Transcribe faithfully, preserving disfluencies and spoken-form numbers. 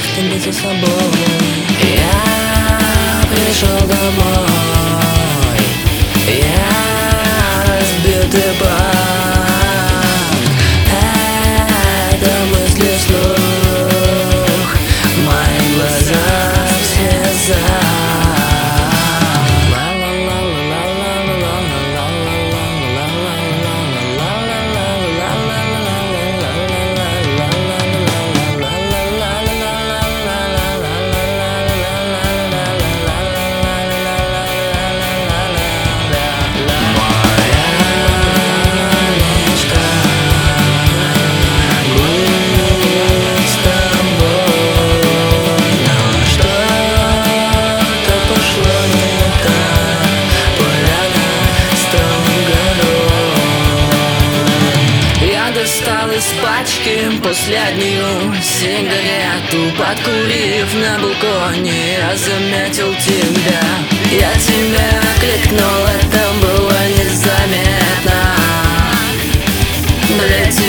тебе за собой. Я пришел домой, я разбитый банк. Это мысли вслух, в моих глазах слеза. Достал из пачки последнюю сигарету, подкурив на балконе, я заметил тебя. Я тебя окликнул, это было незаметно. Для тебя